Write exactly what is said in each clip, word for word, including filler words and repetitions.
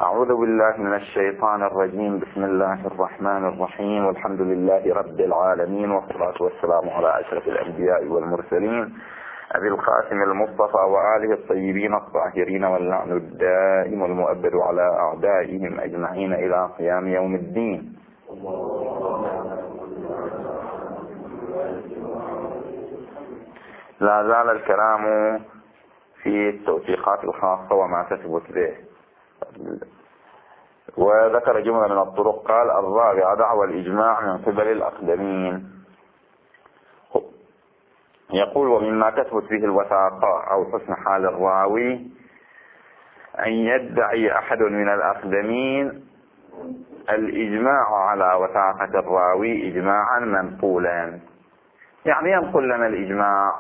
أعوذ بالله من الشيطان الرجيم. بسم الله الرحمن الرحيم، والحمد لله رب العالمين، والصلاة والسلام على أشرف الأنبياء والمرسلين أبي القاسم المصطفى وآله الطيبين الطاهرين، واللعن الدائم والمؤبد على أعدائهم أجمعين إلى قيام يوم الدين. لا زال الكلام في التوثيقات الخاصة وما تثبت به، وذكر جملة من الطرق. قال: الرابعة دعوى الإجماع من قبل الأقدمين. يقول: ومما تثبت به الوثاقة أو حسن حال الراوي أن يدعي أحد من الأقدمين الإجماع على وثاقة الراوي إجماعا منقولا، يعني ينقل لنا الإجماع،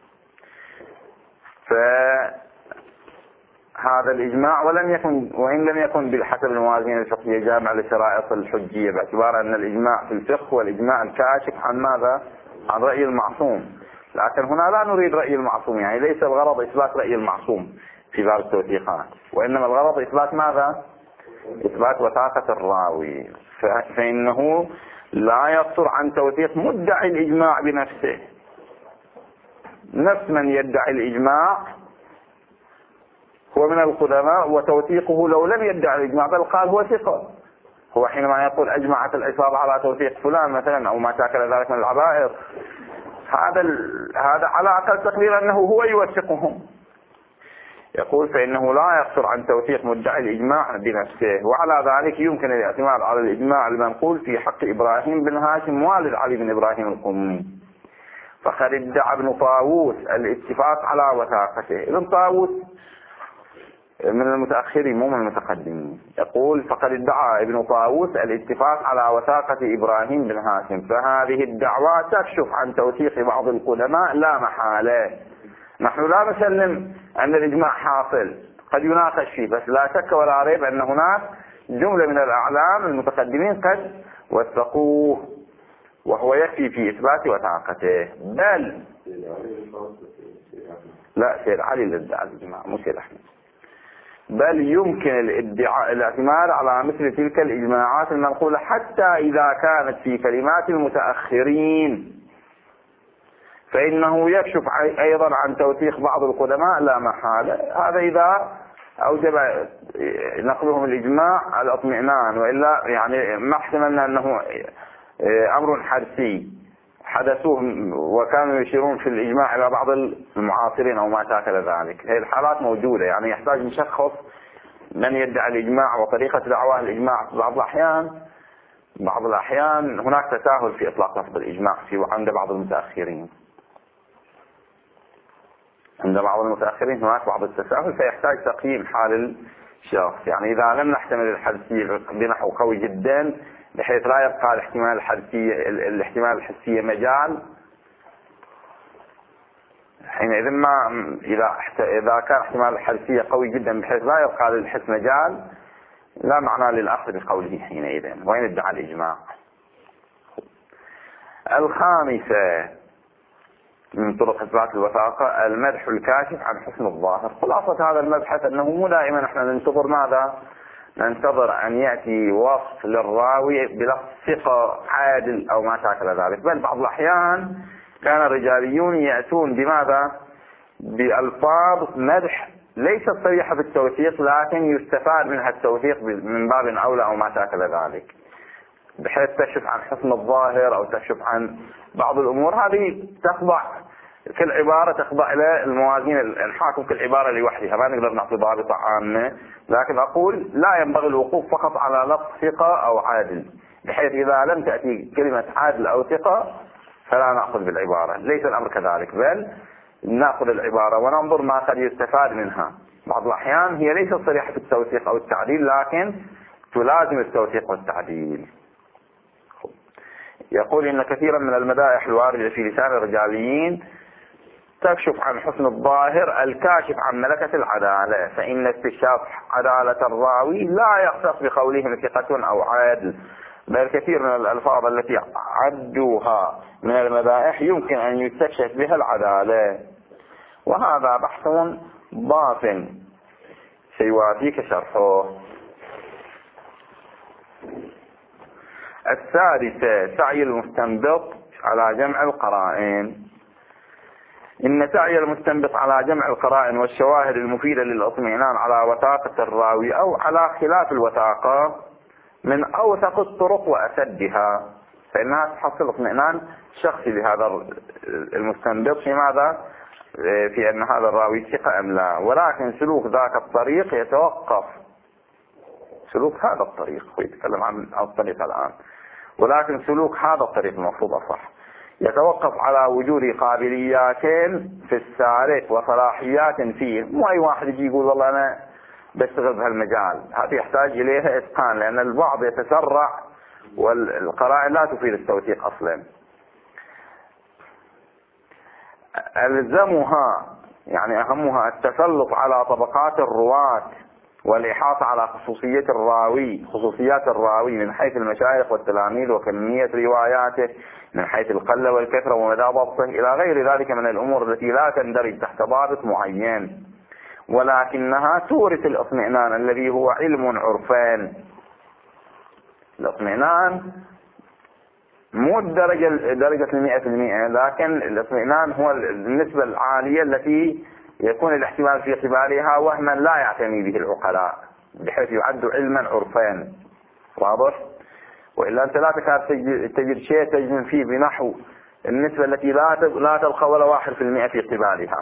فهذا الإجماع ولم يكن وإن لم يكن بحسب الموازين الفقهية جامع لشرائط الحجية، باعتبار أن الإجماع في الفقه هو الإجماع الكاشف عن ماذا؟ عن رأي المعصوم. لكن هنا لا نريد رأي المعصوم، يعني ليس الغرض إثبات رأي المعصوم في باب التوثيقات، وإنما الغرض إثبات ماذا؟ إثبات وثاقة الراوي. فإنه لا يقصر عن توثيق مدعي الإجماع بنفسه، نفس من يدعي الإجماع هو من القدماء، وتوثيقه لو لم يدعي الإجماع بل قال هو ثقة، هو حينما يقول أجمعت العصابة على توثيق فلان مثلا أو ما شاكل ذلك من العبائر، هذا هذا على أقل تقدير أنه هو يوثقهم. يقول: فإنه لا يقصر عن توثيق مدعي الإجماع بنفسه، وعلى ذلك يمكن الاعتماد على الإجماع المنقول في حق إبراهيم بن هاشم والد علي بن إبراهيم القمي، فقد ادعى ابن طاووس الاتفاق على وثاقته. ابن طاووس من المتأخرين مو من المتقدمين. يقول: فقد ادعى ابن طاووس الاتفاق على وثاقة إبراهيم بن هاشم، فهذه الدعوة تكشف عن توثيق بعض القدماء لا محالة. نحن لا نسلم أن الإجماع حاصل، قد يناقش فيه، بس لا شك ولا ريب أن هناك جملة من الأعلام المتقدمين قد وثقوه، وهو يكفي في إثبات وثاقته. بل لا، سيد علي اللي ادعى الإجماع مو سيد أحمد. بل يمكن الادعاء الاعتماد على مثل تلك الإجماعات المنقولة حتى إذا كانت في كلمات المتأخرين، فإنه يكشف أيضا عن توثيق بعض القدماء لا محالة. هذا إذا أوجب نقلهم الإجماع الاطمئنان، وإلا يعني ما احتملنا أنه أمر حدسي حدثوه وكانوا يشيرون في الإجماع إلى بعض المعاصرين أو ما شاكل ذلك. هذه الحالات موجودة، يعني يحتاج نشخص من يدعي الإجماع وطريقة دعواه الإجماع. بعض الأحيان بعض الأحيان هناك تساهل في إطلاق لفظ الإجماع في عند بعض المتأخرين عند بعض المتأخرين هناك بعض التساهل، فيحتاج تقييم حال الشخص. يعني إذا لم نحتمل الحدسية بنحو قوي جدا بحيث لا يبقى الاحتمال الحدسية الاحتمال الحسية مجال، حينئذ ما إذا إذا كان احتمال الحدسية قوي جدا بحيث لا يبقى للحس مجال، لا معنى للأخذ بقوله حينئذ، وين ادعى الإجماع. الخامسة من طرق إثبات الوثاقة المدح الكاشف عن حسن الظاهر. خلاصة هذا المبحث أنه مو دائما احنا ننتظر ماذا؟ ننتظر أن يأتي وصف للراوي بلفظ ثقة عادل أو ما شاكل ذلك، بل بعض الأحيان كان الرجاليون يأتون بماذا؟ بألفاظ مدح ليست صريحة في التوثيق، لكن يستفاد منها التوثيق من باب أولى أو ما شاكل ذلك، بحيث تكشف عن حسن الظاهر أو تكشف عن بعض الأمور. هذه تخضع كل عبارة تخضع إلى الموازين الحاكم، كل عبارة لوحدها، ما نقدر نعطي ضابطة عامة. لكن أقول لا ينبغي الوقوف فقط على لفظ ثقة أو عادل، بحيث إذا لم تأتي كلمة عادل أو ثقة فلا نأخذ بالعبارة. ليس الأمر كذلك، بل نأخذ العبارة وننظر ما قد يستفاد منها. بعض الأحيان هي ليست صريحة في التوثيق أو التعديل، لكن تلازم التوثيق والتعديل. يقول: إن كثيرا من المدائح الواردة في لسان الرجاليين تكشف عن حسن الظاهر الكاشف عن ملكة العدالة، فإن استكشاف عدالة الراوي لا يختص بقولهم ثقة أو عادل، بل كثير من الألفاظ التي عدوها من المدائح يمكن أن يستكشف بها العدالة، وهذا بحث باطن سيوافيك شرحه. السادسة سعي المستنبط على جمع القرائن. إن سعي المستنبط على جمع القرائن والشواهد المفيدة للاطمئنان على وثاقة الراوي أو على خلاف الوثاقة من أوثق الطرق وأسدها، فإنها تحصل اطمئنان شخصي لهذا المستنبط في ماذا؟ في أن هذا الراوي ثقة أم لا. ولكن سلوك ذاك الطريق يتوقف، سلوك هذا الطريق، ويتكلم عن الطريق الآن، ولكن سلوك هذا الطريق المفروض أصح يتوقف على وجود قابليات في السالك وصلاحيات فيه. مو أي واحد يجي يقول والله أنا بشتغل بهالمجال، هذا يحتاج إليها إتقان، لأن البعض يتسرع والقرائن لا تفيد التوثيق أصلا. ألزمها يعني أهمها التسلط على طبقات الرواة والإحاطة على خصوصية الراوي خصوصيات الراوي من حيث المشايخ والتلاميذ وكمية رواياته، من حيث القلة والكثرة ومدى ضبطه، إلى غير ذلك من الأمور التي لا تندرج تحت ضابط معين، ولكنها تورث الاطمئنان الذي هو علم عرفان. الاطمئنان مو الدرجة درجة المئة في المئة، لكن الاطمئنان هو النسبة العالية التي يكون الاحتمال في قبالها وهما لا يعتني به العقلاء، بحيث يعد علما عرفان. واضح؟ وإلا أنت لا تكاد تجد شيء تجزم فيه بنحو النسبة التي لا لا تلقى ولا واحد في المئة في قبالها.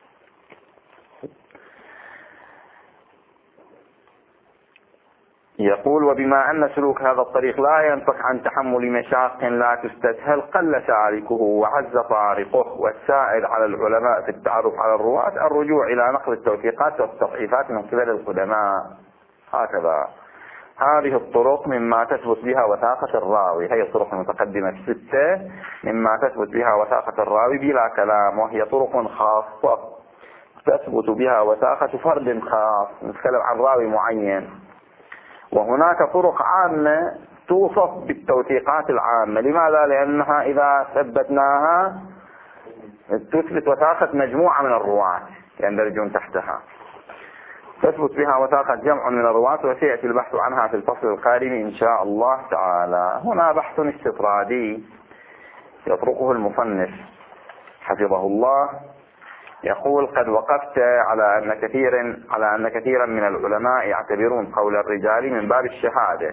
يقول: وبما أن سلوك هذا الطريق لا ينطق عن تحمل مشاق لا تستسهل، قل سالكه وعز طارقه، والسائل على العلماء في التعرف على الرواة الرجوع إلى نقل التوثيقات والتضعيفات من قبل القدماء. هكذا هذه الطرق مما تثبت بها وثاقة الراوي، هي الطرق المتقدمة الستة مما تثبت بها وثاقة الراوي بلا كلام، وهي طرق خاصة تثبت بها وثاقة فرد خاص، نتكلم عن راوي معين. وهناك طرق عامة توصف بالتوثيقات العامة. لماذا؟ لأنها إذا ثبتناها تثبت وثاقة مجموعة من الرواة يندرجون تحتها، تثبت بها وثاقة جمع من الرواة، وسيأتي البحث عنها في الفصل القادم إن شاء الله تعالى. هنا بحث استطرادي يطرقه المصنف حفظه الله، يقول: قد وقفت على أن كثيرا على أن كثيرا من العلماء يعتبرون قول الرجال من باب الشهادة.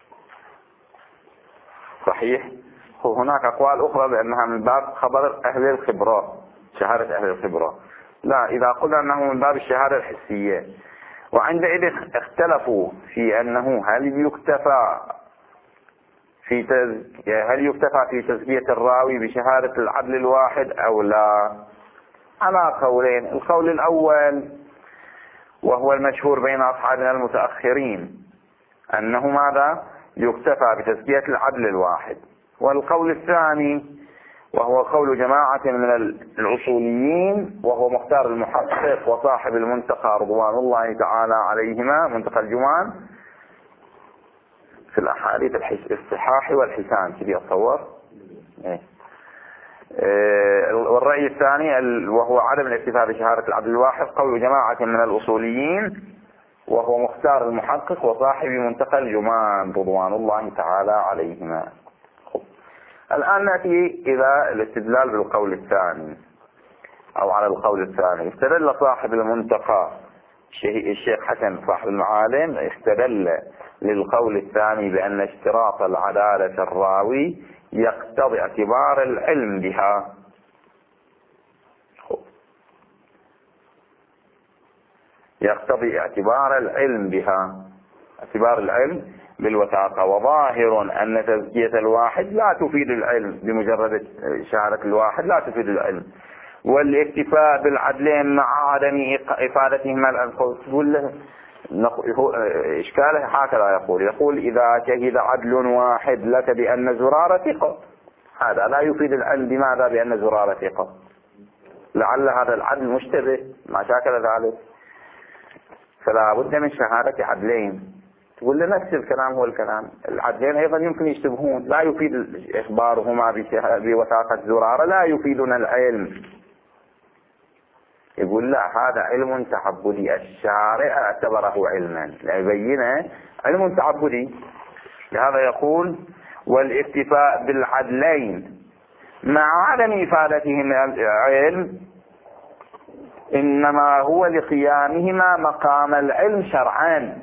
صحيح، هناك أقوال أخرى بأنها من باب خبر أهل الخبرة، شهادة أهل الخبرة. لا، إذا قلنا أنه من باب الشهادة الحسية. وعندئذ اختلفوا في أنه هل يكتفى في تز... هل يكتفى في تزكية الراوي بشهادة العدل الواحد أو لا، على قولين. القول الأول وهو المشهور بين أصحابنا المتأخرين أنه ماذا؟ يكتفى بتزكية العدل الواحد. والقول الثاني وهو قول جماعة من الأصوليين وهو مختار المحقق وصاحب المنتقى رضوان الله تعالى عليهما، منتقى الجمان في الأحاديث الصحاح والحسان، كذي أتصور. إيه. والرأي الثاني وهو عدم الاكتفاء بشهادة العدل الواحد، قول جماعة من الأصوليين وهو مختار المحقق وصاحب منتقى الجمان رضوان الله تعالى عليهما. الآن نأتي إلى الاستدلال بالقول الثاني أو على القول الثاني. استدل صاحب المنتقى الشيخ حسن صاحب المعالم، استدل للقول الثاني بأن اشتراط العدالة الراوي يقتضي اعتبار العلم بها. يقتضي اعتبار العلم بها، اعتبار العلم بالوثاقة. وظاهر أن تزكية الواحد لا تفيد العلم، بمجرد شهادة الواحد لا تفيد العلم. والاكتفاء بالعدلين مع عدم إفادتهما الأنقل تقول له إشكاله هكذا يقول يقول إذا شهد عدل واحد لك بأن زرارة ثقة، هذا لا يفيد العلم. بماذا؟ بأن زرارة ثقة، لعل هذا العدل مشتبه ما شاكل ذلك، فلا بد من شهادة عدلين. تقول له نفس الكلام هو الكلام، العدلين أيضا يمكن يشتبهون، لا يفيد إخبارهما بوثاقة زرارة، لا يفيدنا العلم. يقول لا، هذا علم تعبدي، الشارع اعتبره علما، لا يبينه علم تعبدي. لهذا يقول: والاكتفاء بالعدلين مع عدم إفادتهم العلم إنما هو لقيامهما مقام العلم شرعا،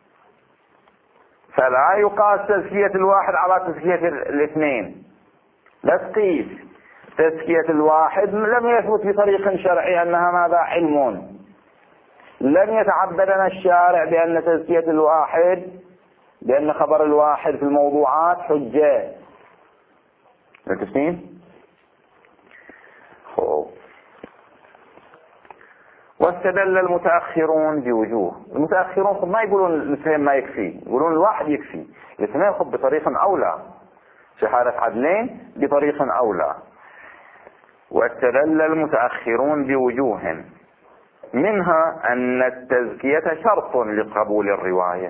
فلا يقاس تزكية الواحد على تزكية الاثنين. لا تقيس تزكية الواحد، لم يثبت بطريق شرعي أنها ماذا علم، لم يتعبدنا الشارع بأن تزكية الواحد بأن خبر الواحد في الموضوعات حجة. متفقين؟ خوف. واستدل المتأخرون بوجوه. المتأخرون ما يقولون الاثنين ما يكفي، يقولون الواحد يكفي، الاثنين خب بطريق أولى، شهادة عدلين بطريق أولى. واستدل المتأخرون بوجوه منها أن التزكية شرط لقبول الرواية.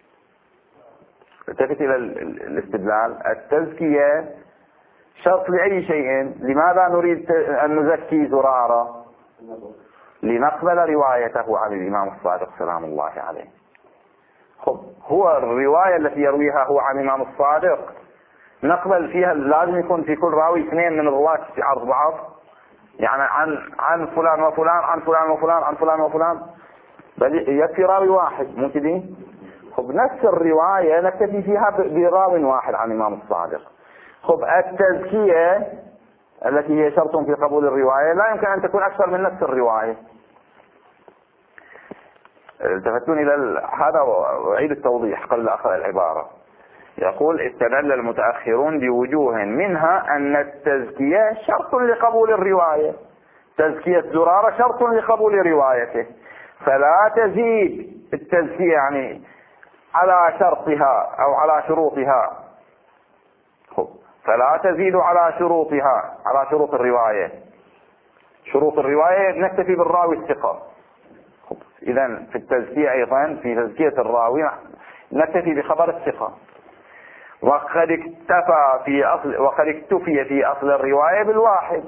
التفت إلى الاستدلال، التزكية شرط لأي شيء. لماذا نريد أن نزكي زرارة؟ لنقبل روايته عن الإمام الصادق سلام الله عليه. خب هو الرواية التي يرويها هو عن الإمام الصادق نقبل فيها، لازم يكون في كل راوي اثنين من الرواة في عرض بعض، يعني عن عن فلان وفلان عن فلان وفلان عن فلان وفلان، بل يكفي راوي واحد. مو كذي؟ خب نفس الرواية نكتفي فيها براوي واحد عن الإمام الصادق. خب التزكية التي هي شرط في قبول الرواية لا يمكن أن تكون أكثر من نفس الرواية. التفتون إلى هذا وأعيد التوضيح قبل أخذ العبارة. يقول استدل المتأخرون بوجوه منها أن التزكية شرط لقبول الرواية، تزكية زرارة شرط لقبول روايته، فلا تزيد التزكية يعني على شرطها أو على شروطها، فلا تزيد على شروطها على شروط الرواية. شروط الرواية نكتفي بالراوي الثقة. إذن في التزكية أيضا في تزكية الراوي نكتفي بخبر الثقة. وقد اكتفى في أصل وقد اكتفي في أصل الرواية بالواحد،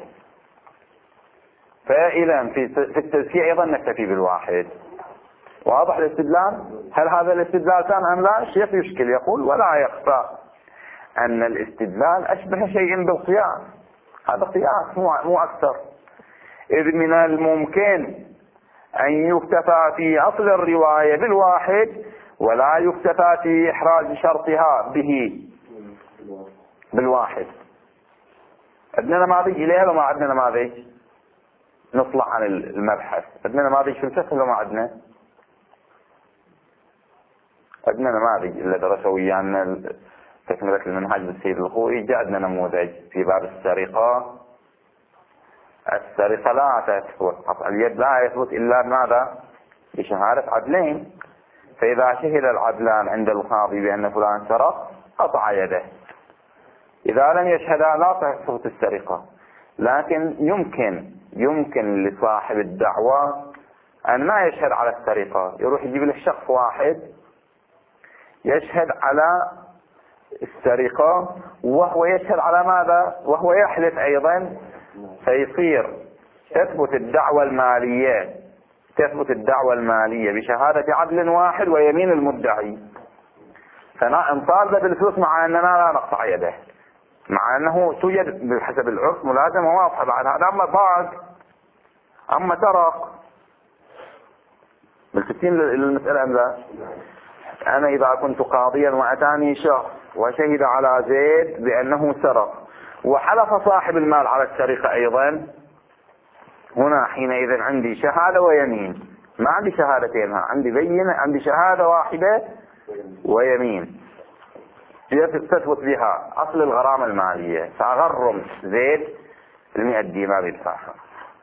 فإذا في في التزكية أيضا نكتفي بالواحد. واضح الاستدلال؟ هل هذا الاستدلال كان أم لا؟ الشيخ يشكل يقول ولا يخفى أن الاستدلال أشبه شيء بالقياس. هذا قياس مو مو أكثر، إذ من الممكن أن يكتفى في أصل الرواية بالواحد ولا يكتفى في إحراز شرطها به بالواحد. عندنا نماذج إليها وما عندنا نماذج نطلع عن المبحث. عندنا نماذج في الفقه وما عندنا عندنا نماذج اللي درسوا ويانا تكملة المنهج بالسيد الخوئي. جاء عندنا نموذج في باب السرقة. السرقة لا تثبت، قطع اليد لا يثبت إلا ماذا؟ بشهادة عدلين. فإذا شهد العدلان عند القاضي بأن فلان سرق قطع يده. إذا لم يشهدا لا تثبت السرقة، لكن يمكن يمكن لصاحب الدعوة أن ما يشهد على السرقة، يروح يجيب له شخص واحد يشهد على السرقة وهو يشهد على ماذا؟ وهو يحلف أيضا، فيصير تثبت الدعوة المالية تثبت الدعوة المالية بشهادة عدل واحد ويمين المدعي. فنطالب بالفلوس مع أننا لا نقطع يده، مع أنه توجد بحسب العرف ملازمة واضحة بعد هذا. أما ضاق أما سرق، بالفتين للمسألة أم لا؟ أنا إذا كنت قاضيا وأتاني شخص وشهد على زيد بأنه سرق وحلف صاحب المال على السرقة أيضا، هنا حينئذ عندي شهادة ويمين، ما عندي شهادتين، عندي بينة، عندي شهادة واحدة ويمين تثبت بها أصل الغرامة المالية. فأغرم زيد المئة دينار يدفعها.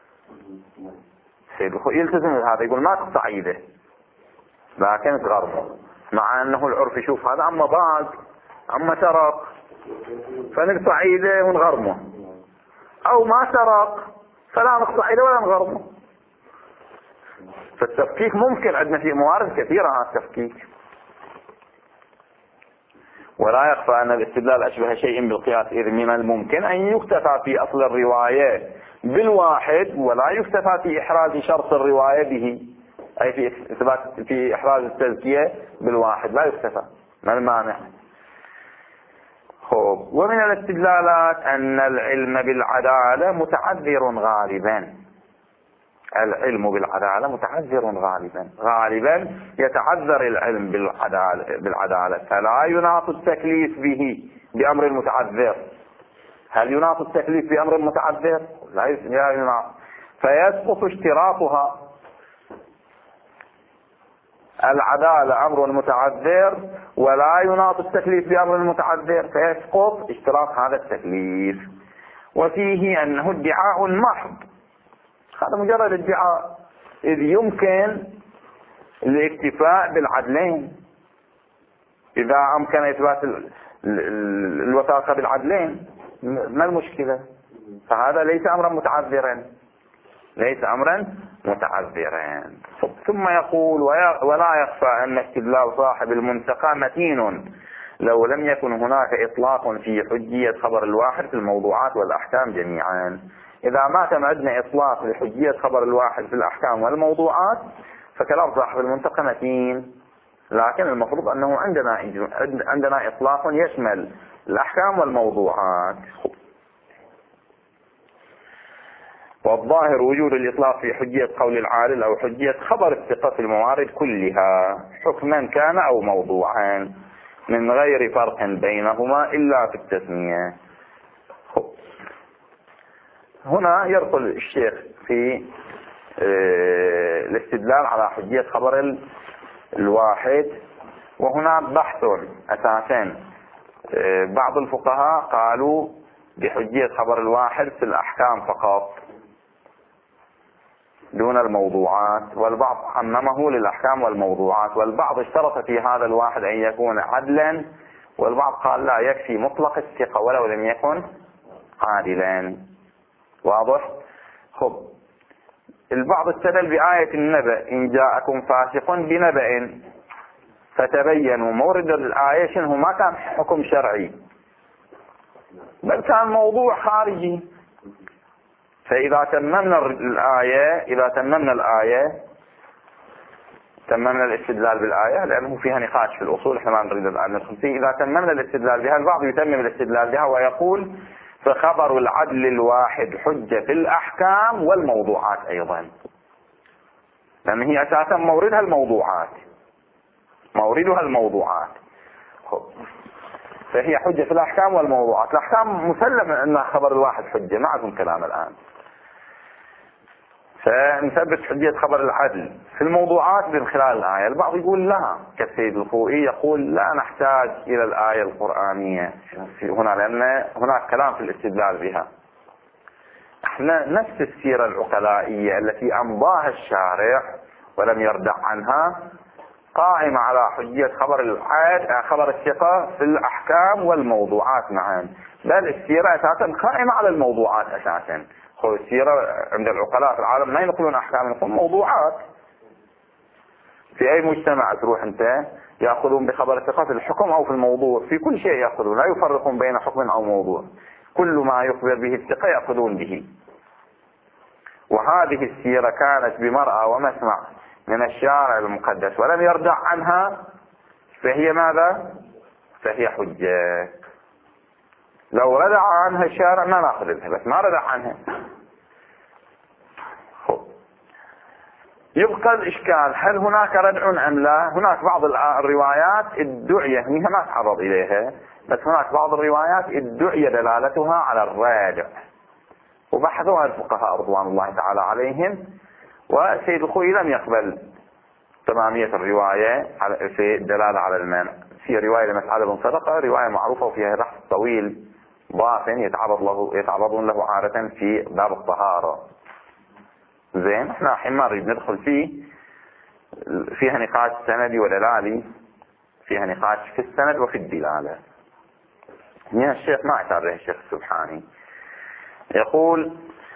سيد يلتزم هذا، يقول ما تقطع يده لكن تغرمه، مع أنه العرف يشوف هذا أما ضاق أما سرق فنقطع يده ونغرمه، أو ما سرق فلا نقطع يده ولا نغرمه. فالتفكيك ممكن، عندنا في موارد كثيرة هذا التفكيك. ولا يخفى أن الاستدلال أشبه شيء بالقياس، إذ من الممكن أن يكتفى في أصل الرواية بالواحد ولا يكتفى في إحراز شرط الرواية به، أي في إثبات في إحراز التزكية بالواحد لا يكتفى. ما المانع؟ خب ومن الاستدلالات أن العلم بالعدالة متعذر غالبا. العلم بالعدالة متعذر غالبا، غالبا يتعذر العلم بالعدالة, بالعدالة فلا يناط التكليف به بأمر المتعذر. هل يناط التكليف بأمر المتعذر؟ لا يناط، فيسقط اشتراطها. العدالة أمر متعذر ولا يناط التكليف بأمر المتعذر، فيسقط اشتراط هذا التكليف. وفيه أنه ادعاء محض، هذا مجرد ادعاء، إذ يمكن الاكتفاء بالعدلين إذا أمكن إثبات الوثاقة بالعدلين، ما المشكلة؟ فهذا ليس أمرا متعذرا، ليس أمرا متعذرا. ثم يقول ولا يخفى أن استدلال صاحب المنتقى متين لو لم يكن هناك إطلاق في حجية خبر الواحد في الموضوعات والأحكام جميعا. إذا ما تم عندنا إطلاق لحجية خبر الواحد في الأحكام والموضوعات فكلام صاحب المنتقى متين، لكن المفروض أنه عندنا عندنا إطلاق يشمل الأحكام والموضوعات. والظاهر وجود الإطلاق في حجية قول العالل أو حجية خبر الثقة في الموارد كلها حكما كان أو موضوعا من غير فرق بينهما إلا في التسمية. هنا يدخل الشيخ في الاستدلال على حجية خبر الواحد، وهنا بحث أساسا. بعض الفقهاء قالوا بحجية خبر الواحد في الأحكام فقط دون الموضوعات، والبعض عممه للأحكام والموضوعات، والبعض اشترط في هذا الواحد أن يكون عدلا، والبعض قال لا يكفي مطلق الثقة ولو لم يكن عادلا. واضح؟ خب البعض استدل بآية النبأ إن جاءكم فاسق بنبأ فتبينوا. مورد الآية شنو؟ ما كان حكم شرعي بل كان موضوع خارجي. فإذا تممنا الآية إذا تممنا الآية تممنا الاستدلال بالآية، لأنه فيها نقاش في الأصول احنا ما نريد الآن ندخل فيه. إذا تممنا الاستدلال بها، البعض يتمم الاستدلال بها ويقول فخبر العدل الواحد حجة في الأحكام والموضوعات أيضا، لأن هي أساسا موردها الموضوعات موردها الموضوعات فهي حجة في الأحكام والموضوعات. الأحكام مسلم أن خبر الواحد حجة، معكم كلام الآن. فنثبت حجية خبر العدل في الموضوعات من خلال الآية. البعض يقول لا، كالسيد الخوئي يقول لا نحتاج إلى الآية القرآنية هنا، لأن هناك كلام في الاستدلال بها. احنا نفس السيرة العقلائية التي أمضاها الشارع ولم يردع عنها قائمة على حجية خبر العاد خبر الثقة في الأحكام والموضوعات معا، بل السيرة أساسا قائمة على الموضوعات أساسا. هو السيرة عند العقلاء في العالم ما ينقلون أحكام، ينقلون موضوعات. في أي مجتمع تروح أنت يأخذون بخبر الثقة في الحكم أو في الموضوع، في كل شيء يأخذون، لا يفرقون بين حكم أو موضوع، كل ما يخبر به الثقة يأخذون به. وهذه السيرة كانت بمرأى ومسمع من الشارع المقدس ولم يردع عنها، فهي ماذا؟ فهي حجة. لو ردع عنها الشارع ما ناخذ بها، بس ما ردع عنها. يبقى الإشكال هل هناك ردع أم لا؟ هناك بعض الروايات ادعي، هي ما تعرض إليها، بس هناك بعض الروايات ادعي دلالتها على الردع، وبحثوها الفقهاء رضوان الله تعالى عليهم. وسيد الخوئي لم يقبل تمامية الرواية في الدلالة على المنع. في رواية لمسعد بن صدقة، رواية معروفة وفيها بحث طويل ضاف يتعرض له يتعرضون له عادة في باب الطهارة. زين، احنا الحين ما نريد ندخل فيه، فيها نقاش سندي ودلالي، فيها نقاش في السند وفي الدلالة. هنا الشيخ ما اعتبر به الشيخ السبحاني، يقول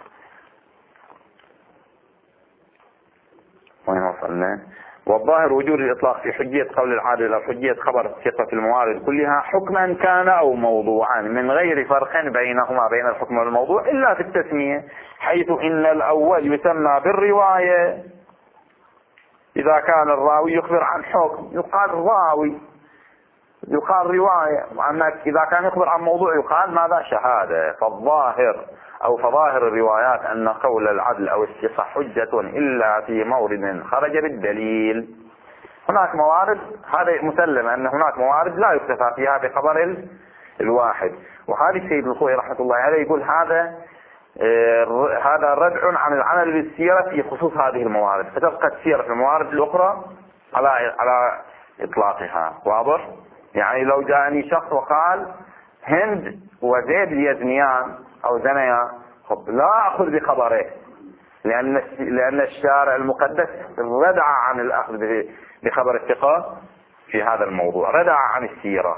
وين وصلنا؟ والظاهر وجود الإطلاق في حجية قول العادل أو حجية خبر الثقة في الموارد كلها حكما كان أو موضوعا من غير فرق بينهما بين الحكم والموضوع إلا في التسمية، حيث إن الأول يسمى بالرواية إذا كان الراوي يخبر عن حكم، يقال راوي يقال رواية. أما إذا كان يخبر عن موضوع يقال ماذا؟ شهادة. فالظاهر أو فظاهر الروايات أن قول العدل أو الثقة حجة إلا في مورد خرج بالدليل. هناك موارد، هذا مسلم أن هناك موارد لا يكتفى فيها بخبر الواحد. وهذا السيد الخوئي رحمة الله عليه يقول هذا آه هذا ردع عن العمل بالسيرة في خصوص هذه الموارد، فتبقى السيرة في الموارد الأخرى على على إطلاقها. واضح؟ يعني لو جاءني شخص وقال هند وزيد يزنيان أو زنيان، لا أخذ بخبره، لأن لأن الشارع المقدس ردع عن الأخذ بخبر الثقة في هذا الموضوع، ردع عن السيرة.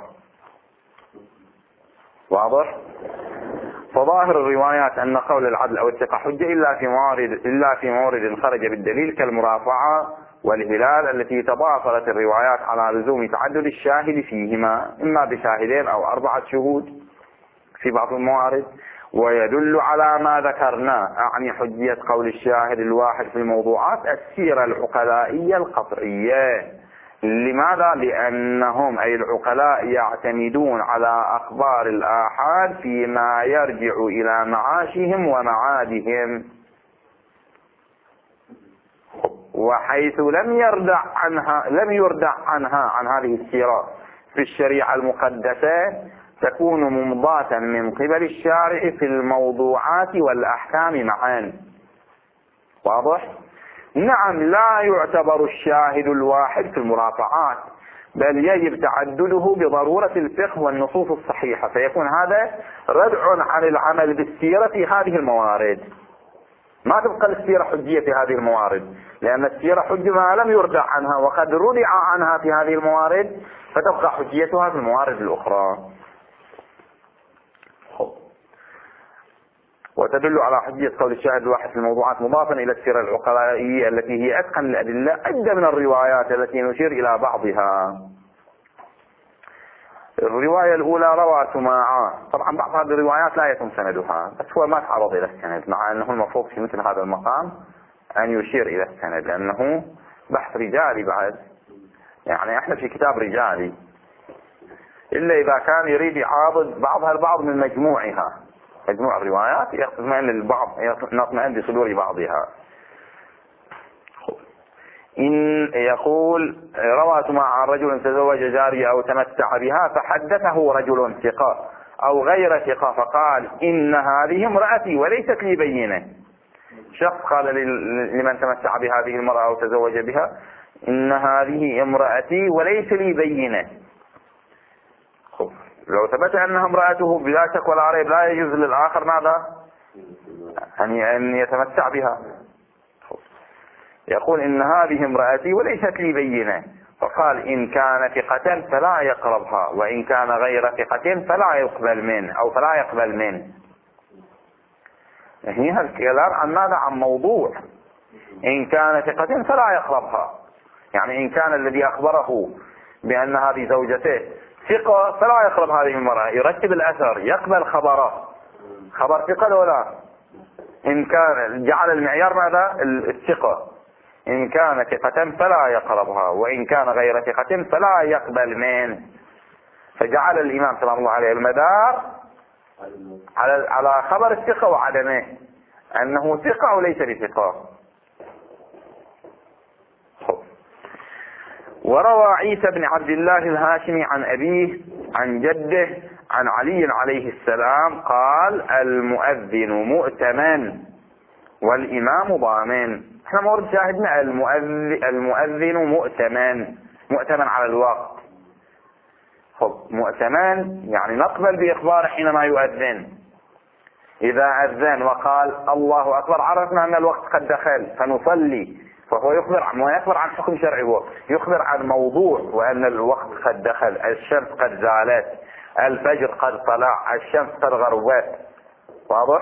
واضح؟ فظاهر الروايات أن قول العدل أو الثقة حجة إلا في موارد إلا في مورد خرج بالدليل كالمرافعة والهلال التي تضافرت الروايات على لزوم تعدد الشاهد فيهما، إما بشاهدين أو أربعة شهود في بعض الموارد. ويدل على ما ذكرنا، أعني حجية قول الشاهد الواحد في الموضوعات السيرة العقلائية القطعية. لماذا؟ لأنهم أي العقلاء يعتمدون على أخبار الآحاد فيما يرجع إلى معاشهم ومعادهم، وحيث لم يردع عنها لم يردع عنها عن هذه السيرة في الشريعة المقدسة تكون ممضاة من قبل الشارع في الموضوعات والأحكام معا. واضح؟ نعم، لا يعتبر الشاهد الواحد في المرافعات، بل يجب تعدده بضرورة الفقه والنصوص الصحيحة، فيكون هذا ردع عن العمل بالسيرة في هذه الموارد. ما تبقى السيرة حجية في هذه الموارد، لأن السيرة حجة ما لم يردع عنها، وقد ردع عنها في هذه الموارد، فتبقى حجيتها في الموارد الأخرى. وتدل على حجية قول الشاهد الواحد في الموضوعات مضافا إلى السيرة العقلائية التي هي أتقن الأدلة عدة من الروايات التي نشير إلى بعضها. الرواية الأولى روى سماعة. طبعا بعض هذه الروايات لا يتم سندها، بس هو ما تعرض إلى السند، مع أنه المفروض في مثل هذا المقام أن يشير إلى السند، لأنه بحث رجالي بعد، يعني احنا في كتاب رجالي، إلا إذا كان يريد يعارض بعضها البعض من مجموعها، مجموع الروايات يطمئن للبعض، نطمئن بصدور بعضها. إن يقول روى مع رجل تزوج جارية أو تمتع بها فحدثه رجل ثقة أو غير ثقة فقال إن هذه امرأتي وليست لي بينة. شخص قال لمن تمتع بهذه المرأة أو تزوج بها إن هذه امرأتي وليس لي بينة. لو ثبت أنها امرأته بلا شك ولا ريب لا يجوز للآخر ماذا؟ أن يتمتع بها. يقول إن هذه امرأتي وليست لي بينة، فقال إن كان ثقة فلا يقربها، وإن كان غير ثقة فلا يقبل منه أو فلا يقبل منه. هي الكلام عن ماذا؟ عن موضوع إن كان ثقة فلا يقربها، يعني إن كان الذي أخبره بأن هذه زوجته ثقة فلا يقرب هذه المرأة، يرتب الأثر، يقبل خبره، خبر ثقة ولا. إن كان جعل المعيار ماذا؟ الثقة. إن كان ثقة فلا يقربها، وإن كان غير ثقة فلا يقبل منه. فجعل الإمام سلام الله عليه المدار على على خبر الثقة وعدمه، أنه ثقة أو ليس بثقة. وروى عيسى بن عبد الله الهاشمي عن أبيه عن جده عن علي عليه السلام قال المؤذن مؤتمن والإمام ضامن. احنا مورد شاهدنا المؤذن, المؤذن مؤتمن، مؤتمن على الوقت. خب مؤتمن يعني نقبل بإخباره حينما يؤذن. إذا أذن وقال الله أكبر عرفنا أن الوقت قد دخل فنصلي، فهو يخبر عن ما يخبر عن حكم شرعي، يخبر عن موضوع وأن الوقت قد دخل، الشمس قد زالت، الفجر قد طلع، الشمس قد غربت. واضح؟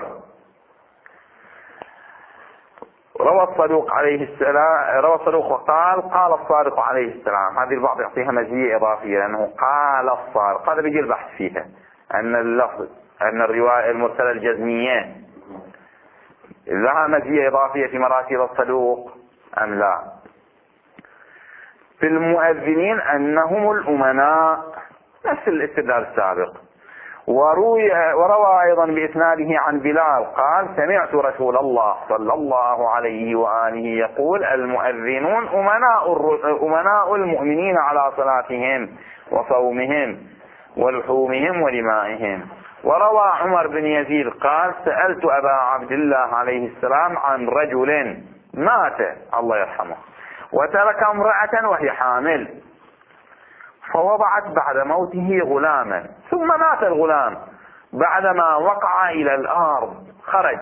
روى الصدوق عليه السلام روى الصدوق وقال قال الصادق عليه السلام. هذه البعض يعطيها مزية إضافية لأنه قال الصادق، هذا بيجي البحث فيها أن اللفظ أن الرواية المرسلة الجزمية لها مزية إضافية في مراسيل الصدوق أم لا. في المؤذنين أنهم الأمناء نفس الاستدلال السابق. وروي وروى أيضا بإسناده عن بلال قال سمعت رسول الله صلى الله عليه وآله يقول المؤذنون أمناء, أمناء المؤمنين على صلاتهم وصومهم ولحومهم ودمائهم. وروى عمر بن يزيد قال سألت أبا عبد الله عليه السلام عن رجل مات الله يرحمه وترك امرأة وهي حامل فوضعت بعد موته غلاما ثم مات الغلام بعدما وقع إلى الأرض خرج،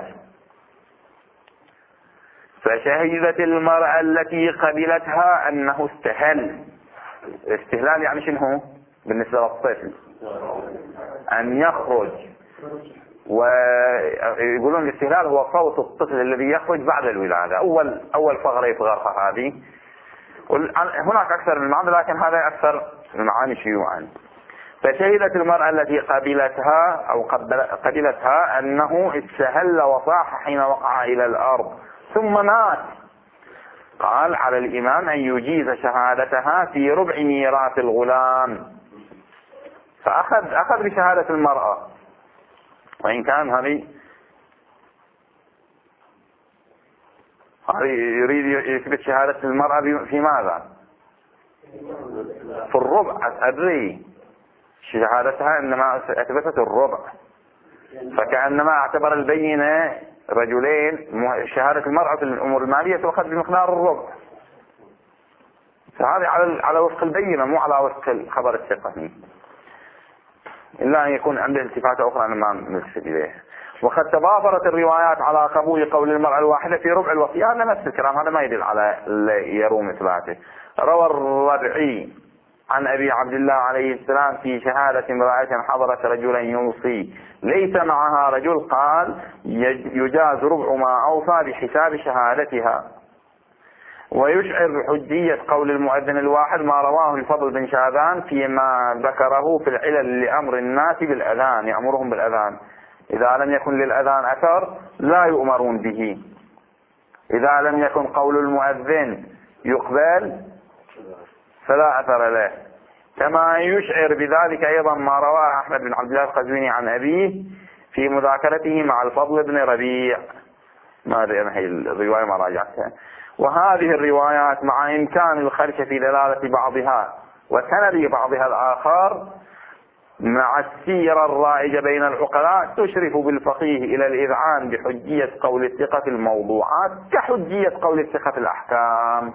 فشهدت المرأة التي قبلتها أنه استهل. استهلال يعني شنو بالنسبة للطفل؟ أن يخرج، ويقولون الاستهلال هو صوت الطفل الذي يخرج بعد الولادة، أول أول فقرة يفغرها هذه. هناك أكثر من معنى لكن هذا أكثر المعاني شيوعا. فشهدت المرأة التي قبلتها أو قبلتها أنه استهل وصاح حين وقع إلى الأرض ثم مات. قال على الإمام أن يجيز شهادتها في ربع ميراث الغلام، فأخذ أخذ بشهادة المرأة، وإن كان هذه هذه يريد يثبت شهادة المرأة في ماذا؟ في الربع. أدري شهادتها إنما أثبتت الربع، فكأنما اعتبر البينة رجلين. شهادة المرأة في الأمور المالية تؤخذ بمقدار الربع، فهذه على على وفق البينة مو على وفق الخبر الثقة، إلا أن يكون عنده التفاتة أخرى أنا ما نلتفت إليه. وقد تضافرت الروايات على قبول قول المرأة الواحدة في ربع الوصية، هذا نفس الكلام، هذا ما يدل على يروم إثباته. روى الربعي عن أبي عبد الله عليه السلام في شهادة امرأة حضرت رجلا يوصي ليس معها رجل قال يجاز ربع ما أوصى بحساب شهادتها. ويشعر بحجية قول المؤذن الواحد ما رواه الفضل بن شاذان فيما ذكره في العلل لأمر الناس بالأذان، يأمرهم بالأذان، إذا لم يكن للأذان أثر لا يؤمرون به، إذا لم يكن قول المؤذن يقبل فلا أثر له. كما يشعر بذلك أيضا ما رواه أحمد بن عبد الله القزويني عن أبيه في مذاكرته مع الفضل بن ربيع، ما أدري أنا هي الرواية ما راجعتها. وهذه الروايات مع إمكان الخدش في دلالة بعضها وسند بعضها الآخر مع السيرة الرائجة بين العقلاء تشرف بالفقيه إلى الإذعان بحجية قول الثقة في الموضوعات كحجية قول الثقة في الأحكام،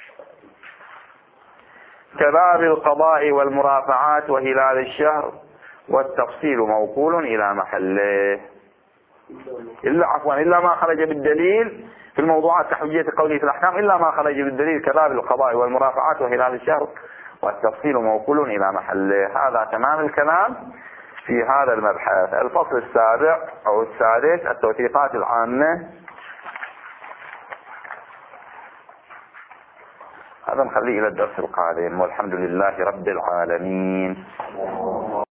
كباب القضاء والمرافعات وهلال الشهر، والتفصيل موكول إلى محله، إلا عفوا إلا ما خرج بالدليل في الموضوعات كحجية قوله في الأحكام، إلا ما خرج بالدليل كباب القضاء والمرافعات وهلال الشهر، والتفصيل موكول إلى محله. هذا تمام الكلام في هذا المبحث. الفصل السابع أو السادس التوثيقات العامة، هذا نخليه إلى الدرس القادم، والحمد لله رب العالمين.